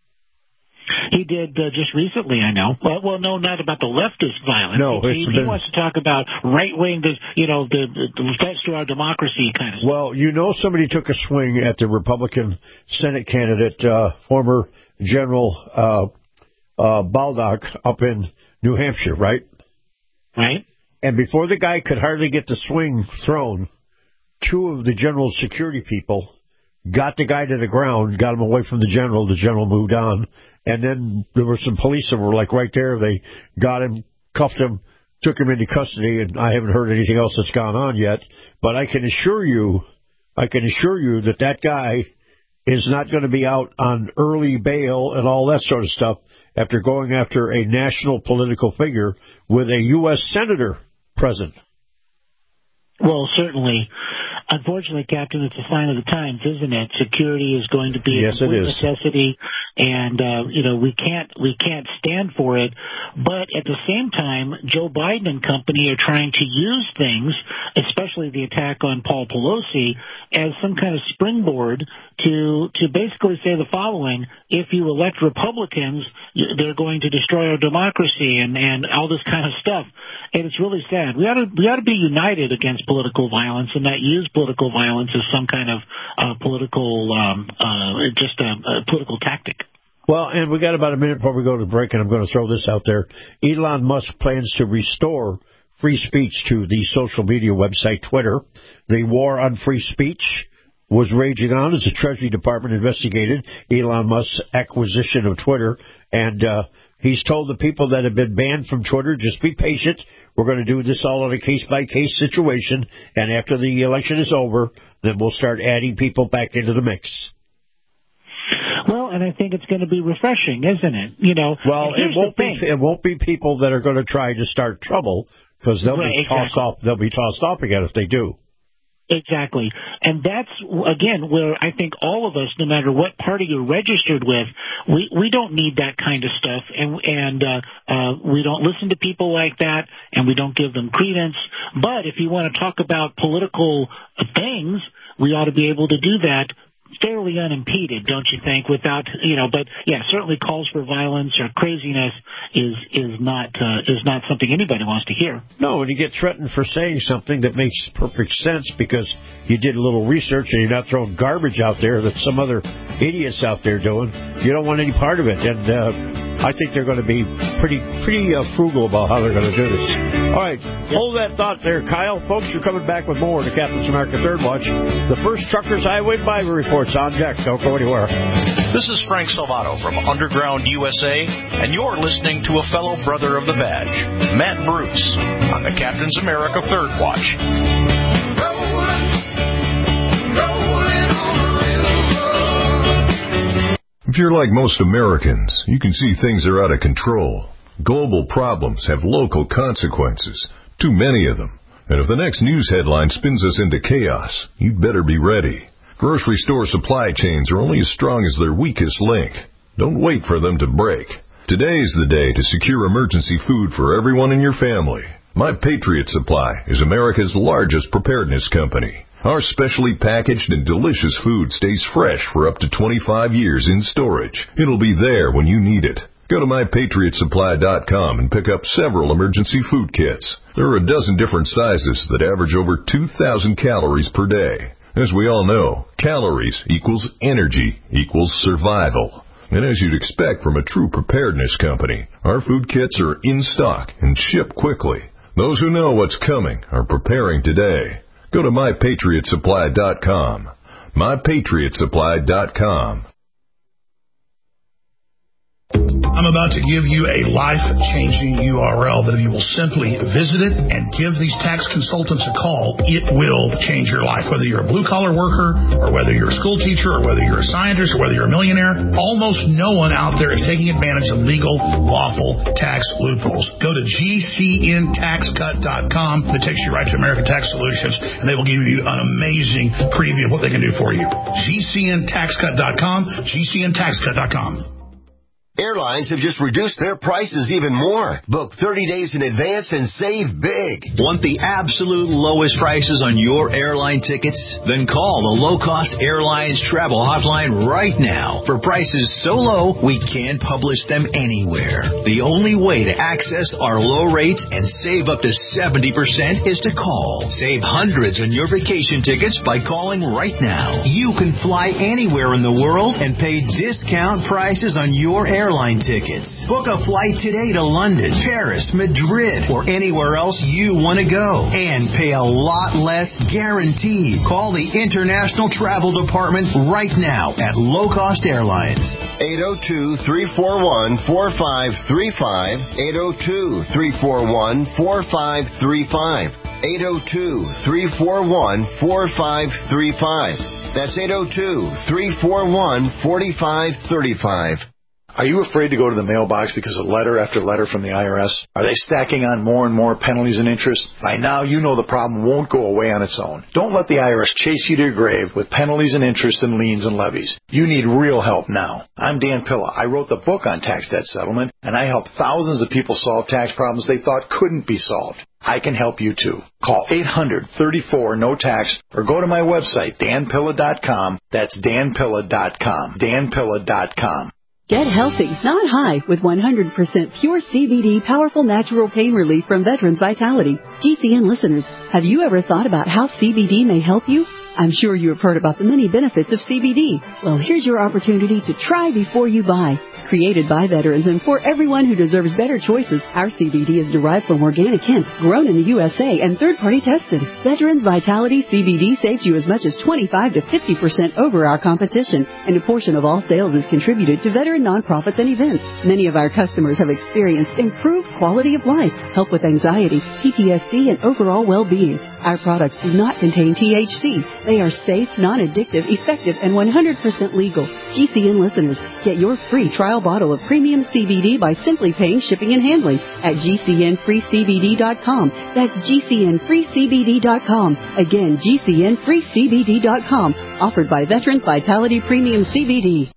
He did uh, just recently, I know. Well, well, no, not about the leftist violence. No, he, it's he been... wants to talk about right-wing, you know, the, the threats to our democracy kind of stuff. Well, you know somebody took a swing at the Republican Senate candidate, uh, former General uh, uh, Baldock up in New Hampshire, right? Right. And before the guy could hardly get the swing thrown, two of the general's security people got the guy to the ground, got him away from the general. The general moved on. And then there were some police that were, like, right there. They got him, cuffed him, took him into custody, and I haven't heard anything else that's gone on yet. But I can assure you, I can assure you that that guy is not going to be out on early bail and all that sort of stuff after going after a national political figure with a U S senator present. Well, certainly. Unfortunately, Captain, it's a sign of the times, isn't it? Security is going to be yes, a complete it is. necessity, and uh, you know we can't we can't stand for it. But at the same time, Joe Biden and company are trying to use things, especially the attack on Paul Pelosi, as some kind of springboard to to basically say the following: if you elect Republicans, they're going to destroy our democracy and and all this kind of stuff. And it's really sad. We ought to we ought to be united against political violence and not use political violence as some kind of uh, political, um, uh, just a, a political tactic. Well, and we got about a minute before we go to break, and I'm going to throw this out there. Elon Musk plans to restore free speech to the social media website Twitter. The war on free speech was raging on as the Treasury Department investigated Elon Musk's acquisition of Twitter, and uh, he's told the people that have been banned from Twitter, just be patient. We're going to do this all on a case-by-case situation, and after the election is over, then we'll start adding people back into the mix. Well, and I think it's going to be refreshing, isn't it? You know, well, it won't be it won't be people that are going to try to start trouble, because they'll right, be tossed exactly. off. They'll be tossed off again if they do. Exactly. And that's, again, where I think all of us, no matter what party you're registered with, we, we don't need that kind of stuff, and, and uh, uh, we don't listen to people like that, and we don't give them credence. But if you want to talk about political things, we ought to be able to do that fairly unimpeded, don't you think, without, you know, but yeah, certainly calls for violence or craziness is is not uh, is not something anybody wants to hear. No, and you get threatened for saying something that makes perfect sense because you did a little research and you're not throwing garbage out there that some other idiots out there doing. You don't want any part of it, and uh, I think they're going to be pretty pretty uh, frugal about how they're going to do this. All right, yep. Hold that thought there, Kyle. Folks, you're coming back with more to Captain's America Third Watch. The first Truckers Highway Bible Report's on deck. Don't go anywhere. This is Frank Salvato from Underground U S A, and you're listening to a fellow brother of the badge, Matt Bruce, on the Captain's America Third Watch. If you're like most Americans, you can see things are out of control. Global problems have local consequences, too many of them. And if the next news headline spins us into chaos, you'd better be ready. Grocery store supply chains are only as strong as their weakest link. Don't wait for them to break. Today is the day to secure emergency food for everyone in your family. My Patriot Supply is America's largest preparedness company. Our specially packaged and delicious food stays fresh for up to twenty-five years in storage. It'll be there when you need it. Go to my patriot supply dot com and pick up several emergency food kits. There are a dozen different sizes that average over two thousand calories per day. As we all know, calories equals energy equals survival. And as you'd expect from a true preparedness company, our food kits are in stock and ship quickly. Those who know what's coming are preparing today. Go to my patriot supply dot com. my patriot supply dot com. I'm about to give you a life-changing U R L that if you will simply visit it and give these tax consultants a call, it will change your life. Whether you're a blue-collar worker or whether you're a school teacher or whether you're a scientist or whether you're a millionaire, almost no one out there is taking advantage of legal, lawful tax loopholes. Go to G C N tax cut dot com. It takes you right to American Tax Solutions, and they will give you an amazing preview of what they can do for you. G C N tax cut dot com, G C N tax cut dot com. Airlines have just reduced their prices even more. Book thirty days in advance and save big. Want the absolute lowest prices on your airline tickets? Then call the Low Cost Airlines Travel Hotline right now. For prices so low, we can't publish them anywhere. The only way to access our low rates and save up to seventy percent is to call. Save hundreds on your vacation tickets by calling right now. You can fly anywhere in the world and pay discount prices on your airline airline tickets. Book a flight today to London, Paris, Madrid, or anywhere else you want to go. And pay a lot less guaranteed. Call the International Travel Department right now at Low Cost Airlines. eight oh two, three four one, four five three five. eight oh two, three four one, four five three five. eight oh two, three four one, four five three five. That's eight oh two, three four one, four five three five. Are you afraid to go to the mailbox because of letter after letter from the I R S? Are they stacking on more and more penalties and interest? By now, you know the problem won't go away on its own. Don't let the I R S chase you to your grave with penalties and interest and liens and levies. You need real help now. I'm Dan Pilla. I wrote the book on tax debt settlement, and I helped thousands of people solve tax problems they thought couldn't be solved. I can help you too. Call eight hundred, thirty-four, no tax or go to my website, dan pilla dot com. That's dan pilla dot com. dan pilla dot com. Get healthy, not high, with one hundred percent pure C B D powerful natural pain relief from Veterans Vitality. G C N listeners, have you ever thought about how C B D may help you? I'm sure you have heard about the many benefits of C B D. Well, here's your opportunity to try before you buy. Created by veterans and for everyone who deserves better choices, our C B D is derived from organic hemp, grown in the U S A and third-party tested. Veterans Vitality C B D saves you as much as twenty-five to fifty percent over our competition, and a portion of all sales is contributed to veteran nonprofits and events. Many of our customers have experienced improved quality of life, help with anxiety, P T S D, and overall well-being. Our products do not contain T H C. They are safe, non-addictive, effective, and one hundred percent legal. G C N listeners, get your free trial bottle of premium C B D by simply paying shipping and handling at G C N free C B D dot com. That's G C N free C B D dot com. Again, G C N free C B D dot com. Offered by Veterans Vitality Premium C B D.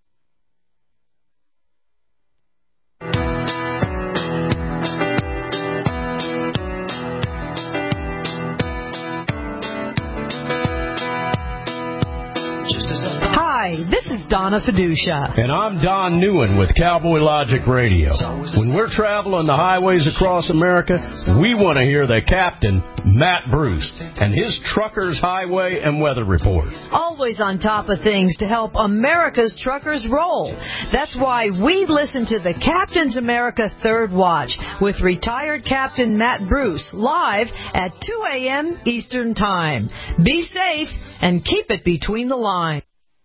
This is Donna Fiducia. And I'm Don Newen with Cowboy Logic Radio. When we're traveling the highways across America, we want to hear the captain, Matt Bruce, and his Truckers Highway and Weather Report. Always on top of things to help America's truckers roll. That's why we listen to the Captain's America Third Watch with retired Captain Matt Bruce live at two a.m. Eastern Time. Be safe and keep it between the lines.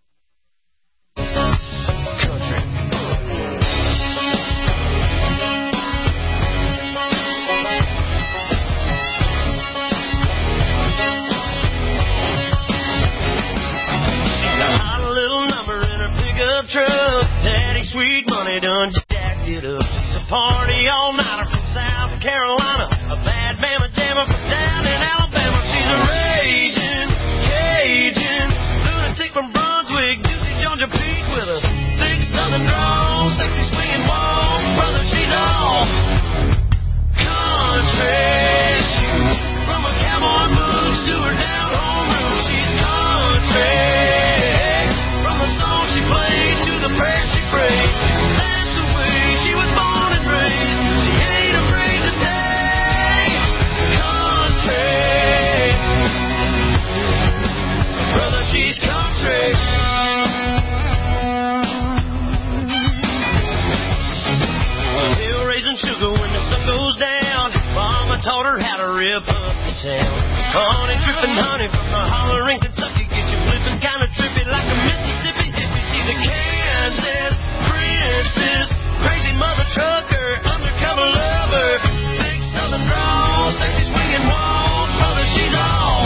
Truck, Daddy Sweet Money done jacked it up. She's a party all-nighter from South Carolina, a bad mama jammer from down in Alabama. She's a raging Cajun lunatic from Brunswick, Juicy Georgia Pete with a thick southern drawl, sexy swinging wall. Brother, she's all country. From a cowboy moves to her down home roots, she's country. Taught her gotta rip up the town. Honey dripping honey from the hollering Kentucky, get you flipping kinda trippy like a Mississippi hippie. She's a Kansas princess, crazy mother trucker, undercover lover, big southern drawl, sexy swinging walls, brother, she's all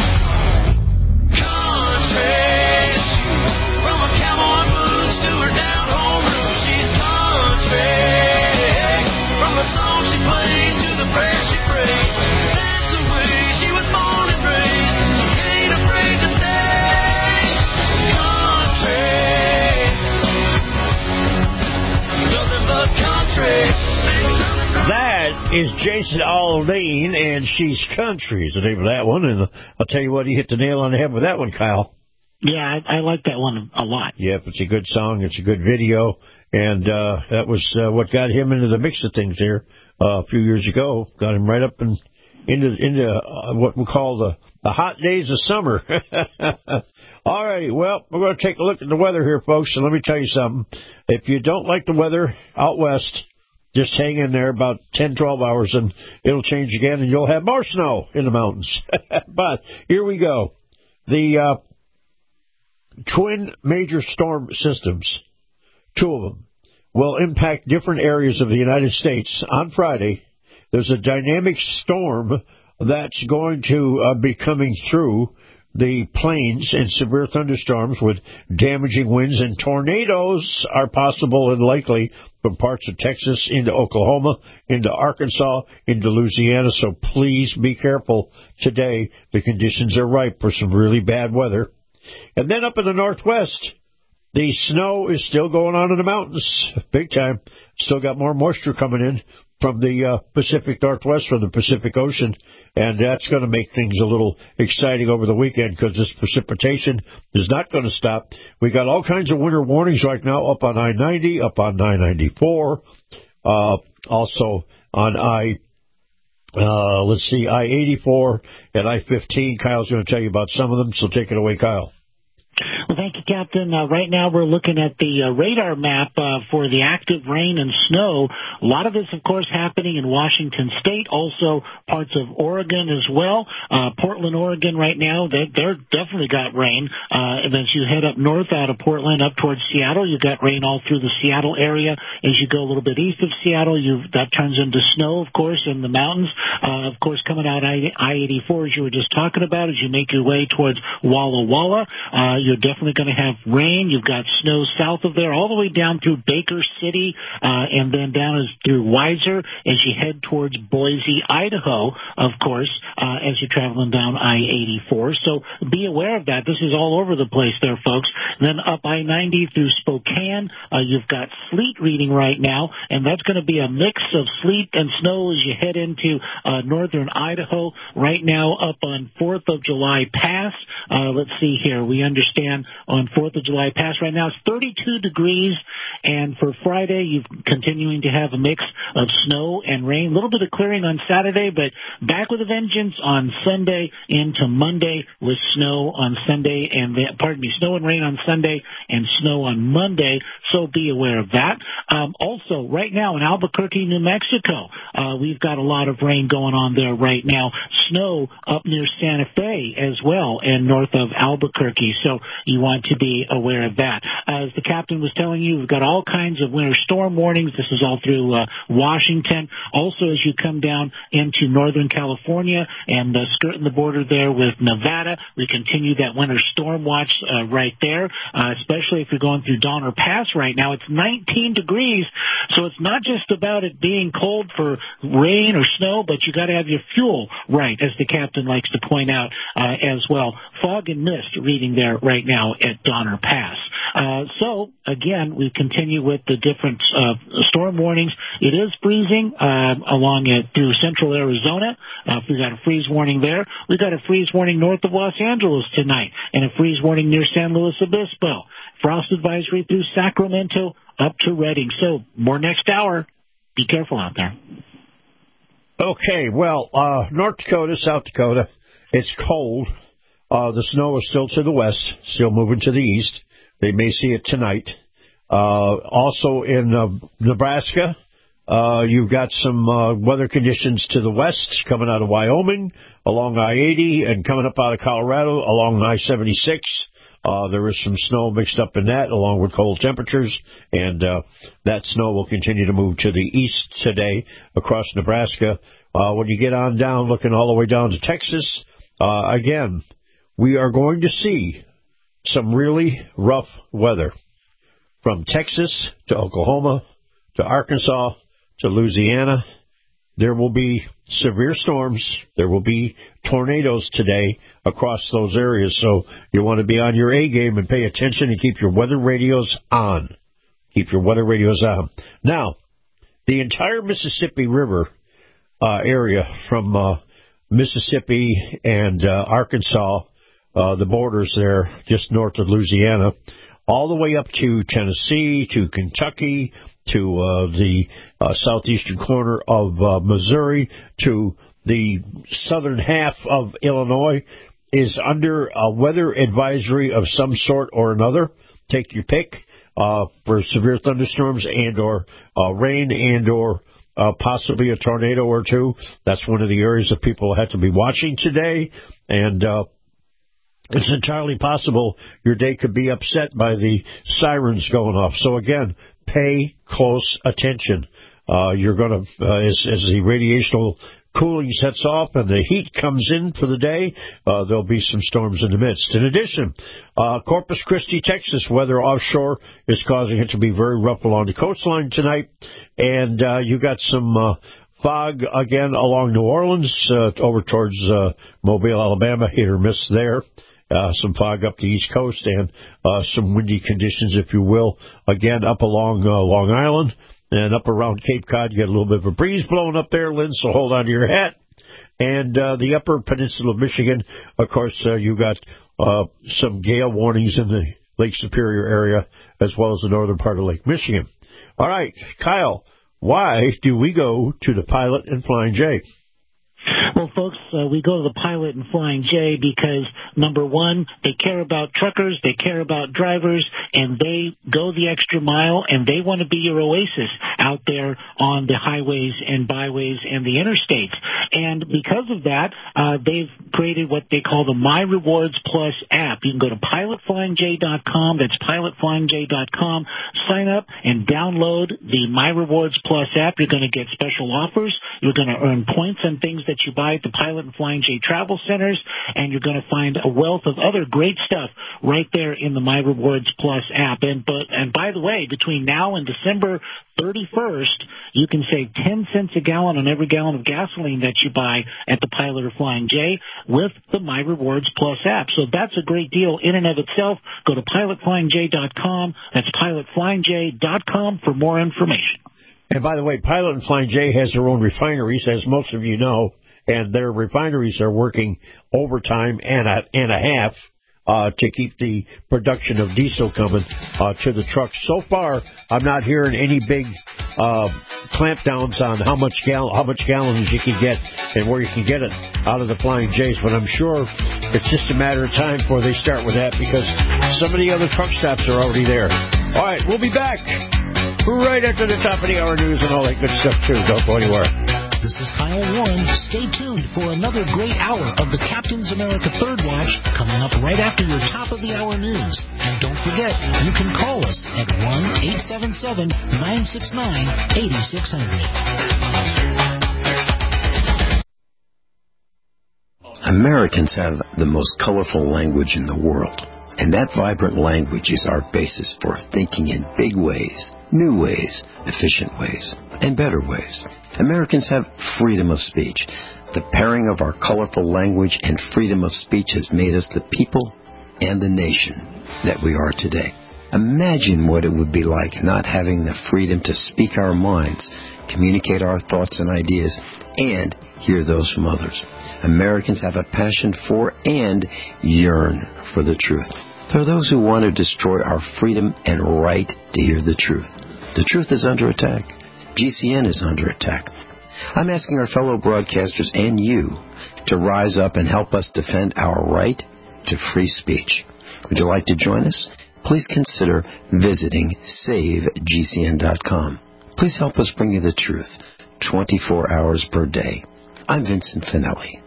country. From a cowboy blues to her down home blues, she's country. From the song she plays to the prayer she prays, that's the way she was born and raised. She ain't afraid to say country, nothing but country. That is Jason Aldean, and She's Country is the name of that one. And I'll tell you what, he hit the nail on the head with that one, Kyle. Yeah, I, I like that one a lot. Yep, it's a good song. It's a good video. And uh, that was uh, what got him into the mix of things here uh, a few years ago. Got him right up and into into uh, what we call the, the hot days of summer. All righty, well, we're going to take a look at the weather here, folks. And let me tell you something. If you don't like the weather out west, just hang in there about ten, twelve hours, and it'll change again, and you'll have more snow in the mountains. But here we go. The uh, twin major storm systems, two of them, will impact different areas of the United States. On Friday, there's a dynamic storm that's going to uh, be coming through the plains, and severe thunderstorms with damaging winds and tornadoes are possible and likely from parts of Texas into Oklahoma, into Arkansas, into Louisiana. So please be careful today. The conditions are ripe for some really bad weather. And then up in the Northwest, the snow is still going on in the mountains, big time. Still got more moisture coming in from the uh, Pacific Northwest, from the Pacific Ocean, and that's going to make things a little exciting over the weekend because this precipitation is not going to stop. We got all kinds of winter warnings right now up on I ninety, up on nine ninety-four, uh, also on I, uh, let's see, I eighty-four and I fifteen. Kyle's going to tell you about some of them, so take it away, Kyle. Well, thank you, Captain. Uh, right now we're looking at the uh, radar map uh, for the active rain and snow. A lot of this, of course, happening in Washington State, also parts of Oregon as well. Uh, Portland, Oregon right now, they, they're definitely got rain. Uh, and as you head up north out of Portland up towards Seattle, you've got rain all through the Seattle area. As you go a little bit east of Seattle, you've, that turns into snow, of course, in the mountains. Uh, of course, coming out I eighty-four, as you were just talking about, as you make your way towards Walla Walla, uh, you're definitely going to have rain. You've got snow south of there, all the way down through Baker City, uh, and then down as through Weiser as you head towards Boise, Idaho, of course, uh, as you're traveling down I eighty-four. So be aware of that. This is all over the place there, folks. And then up I ninety through Spokane, uh, you've got sleet reading right now, and that's going to be a mix of sleet and snow as you head into uh, northern Idaho. Right now up on fourth of July Pass, uh, let's see here, we understand on fourth of July Pass right now it's thirty-two degrees, and for Friday you're continuing to have a mix of snow and rain. A little bit of clearing on Saturday, but back with a vengeance on Sunday into Monday with snow on Sunday, and the, pardon me, snow and rain on Sunday and snow on Monday, so be aware of that. Um, also, right now in Albuquerque, New Mexico, uh, we've got a lot of rain going on there right now. Snow up near Santa Fe as well and north of Albuquerque, so you want to be aware of that. As the captain was telling you, we've got all kinds of winter storm warnings. This is all through uh, Washington. Also, as you come down into Northern California and uh, skirting the border there with Nevada, we continue that winter storm watch uh, right there, uh, especially if you're going through Donner Pass right now. It's nineteen degrees, so it's not just about it being cold for rain or snow, but you got to have your fuel right, as the captain likes to point out uh, as well. Fog and mist reading there right now at Donner Pass. Uh, so, again, we continue with the different uh, storm warnings. It is freezing uh, along it through central Arizona. Uh, we got a freeze warning there. We got a freeze warning north of Los Angeles tonight, and a freeze warning near San Luis Obispo. Frost advisory through Sacramento up to Redding. So, more next hour. Be careful out there. Okay, well, uh, North Dakota, South Dakota, it's cold. Uh, the snow is still to the west, still moving to the east. They may see it tonight. Uh, also in uh, Nebraska, Uh, you've got some uh, weather conditions to the west coming out of Wyoming, along I eighty, and coming up out of Colorado along I seventy-six. Uh, there is some snow mixed up in that, along with cold temperatures, and uh, that snow will continue to move to the east today across Nebraska. Uh, when you get on down, looking all the way down to Texas, uh, again, we are going to see some really rough weather from Texas to Oklahoma to Arkansas to Louisiana. There will be severe storms. There will be tornadoes today across those areas. So you want to be on your A game and pay attention and keep your weather radios on. Keep your weather radios on. Now, the entire Mississippi River uh, area from uh, Mississippi and uh, Arkansas, uh, the borders there just north of Louisiana, all the way up to Tennessee, to Kentucky, to uh, the uh, southeastern corner of uh, Missouri, to the southern half of Illinois, is under a weather advisory of some sort or another. Take your pick uh, for severe thunderstorms and or uh, rain and or uh, possibly a tornado or two. That's one of the areas that people have to be watching today. And uh, it's entirely possible your day could be upset by the sirens going off. So, again, pay close attention. Uh, you're going to, uh, as, as the radiational cooling sets off and the heat comes in for the day, uh, there'll be some storms in the midst. In addition, uh, Corpus Christi, Texas, weather offshore is causing it to be very rough along the coastline tonight. And uh, you got some uh, fog again along New Orleans, uh, over towards uh, Mobile, Alabama, hit or miss there. Uh, some fog up the East Coast and uh, some windy conditions, if you will, again up along uh, Long Island and up around Cape Cod. You get a little bit of a breeze blowing up there, Lynn, so hold on to your hat. And uh, the upper peninsula of Michigan, of course, uh, you got uh, some gale warnings in the Lake Superior area as well as the northern part of Lake Michigan. All right, Kyle, why do we go to the Pilot and Flying J? Well, folks, uh, we go to the Pilot and Flying J because, number one, they care about truckers, they care about drivers, and they go the extra mile, and they want to be your oasis out there on the highways and byways and the interstates. And because of that, uh, they've created what they call the My Rewards Plus app. You can go to pilot flying j dot com, that's pilot flying j dot com, sign up and download the My Rewards Plus app. You're going to get special offers. You're going to earn points on things that you buy at the Pilot and Flying J travel centers, and you're going to find a wealth of other great stuff right there in the My Rewards Plus app. And but and by the way, between now and December thirty-first, you can save ten cents a gallon on every gallon of gasoline that you buy at the Pilot or Flying J with the My Rewards Plus app. So that's a great deal in and of itself. Go to pilot flying j dot com. That's pilot flying j dot com for more information. And by the way, Pilot and Flying J has their own refineries, as most of you know, and their refineries are working overtime and a, and a half uh, to keep the production of diesel coming uh, to the trucks. So far, I'm not hearing any big uh, clampdowns on how much gal- how much gallons you can get and where you can get it out of the Flying J's, but I'm sure it's just a matter of time before they start with that because some of the other truck stops are already there. All right, we'll be back right after the top of the hour news and all that good stuff, too. Don't go anywhere. This is Kyle Warren. Stay tuned for another great hour of the Captain's America Third Watch coming up right after your top of the hour news. And don't forget, you can call us at one eight seven seven, nine six nine, eight six zero zero. Americans have the most colorful language in the world. And that vibrant language is our basis for thinking in big ways, new ways, efficient ways, and better ways. Americans have freedom of speech. The pairing of our colorful language and freedom of speech has made us the people and the nation that we are today. Imagine what it would be like not having the freedom to speak our minds, communicate our thoughts and ideas, and hear those from others. Americans have a passion for and yearn for the truth. There are those who want to destroy our freedom and right to hear the truth. The truth is under attack. G C N is under attack. I'm asking our fellow broadcasters and you to rise up and help us defend our right to free speech. Would you like to join us? Please consider visiting save G C N dot com. Please help us bring you the truth twenty-four hours per day. I'm Vincent Finelli.